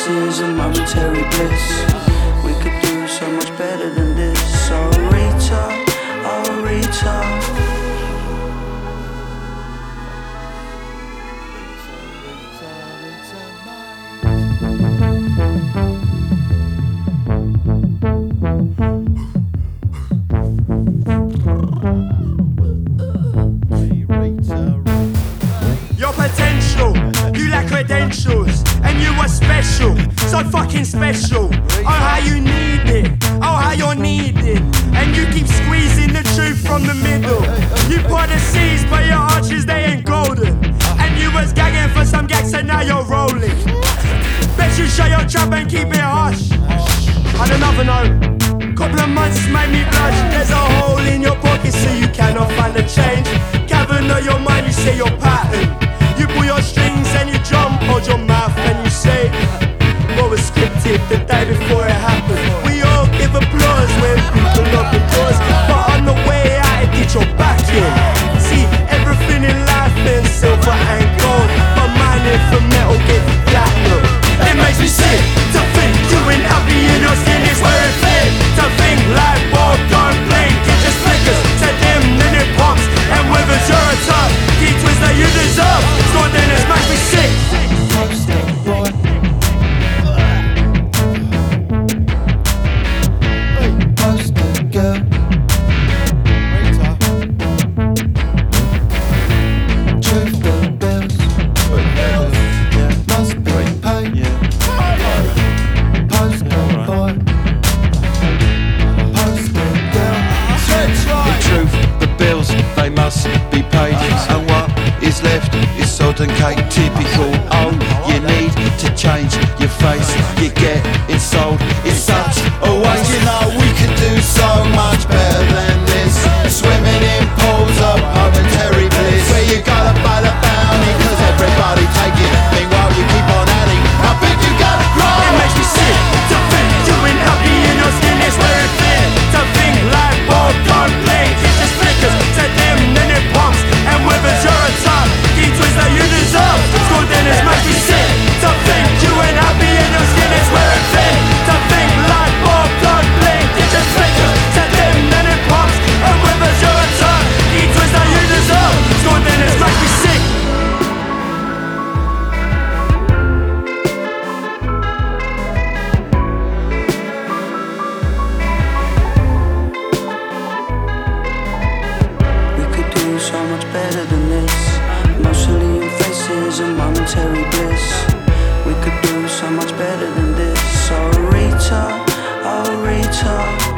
faces and momentary bliss. We could do so much better than this. Oh Rita, oh Rita. Potential, you lack credentials, and you are special, so fucking special. Oh how you need it, oh how you're needed, and you keep squeezing the truth from the middle. You part the seas, but your arches they ain't golden, and you was gagging for some gags and now you're rolling. Bet you shut your trap and keep it hush. On another note, couple of months made me blush. There's a hole in your pocket so you cannot find the change. Cavern of your mind, you say your pattern. You pull your strings and you jump, hold your mouth and you say what was scripted the day before it happened. We all give applause when people open doors, but on the way out it did your back in. See, everything in life is silver and gold, but mine is for metal get platinum. It makes me sick to think you ain't happy in your skin is where it fit. To think like ball gone plain, it just flickers to them then it pops and withers your top. Key twist that you deserve. Then it makes me sick. Poster boy, poster girl, truth the bills, must be paid. Poster boy, poster girl. The truth, the bills, they must be paid. And what is left is sod and cake. Typical, oh, you need to change your face. You're getting sold, it's such a waste. You know we could do so much better than this. Swimming in pools of momentary bliss, where you gotta pay the bounty cause everybody taking it. Meanwhile you keep on adding, how big you gotta grow. It makes me sick to think you ain't happy in your skin is where it fit. To think like ball gone plain, it just flickers to them then it pumps and withers your top. Key twist that you deserve. School dinners make me sick. To think you ain't happy in your skin is where it fit. To think like ball gone plain, it just flickers to them then it pumps and withers your top. Key twist that you deserve. School dinners make me sick. So much better than this. Mostly in faces and momentary bliss. We could do so much better than this. Oh Rita, oh Rita.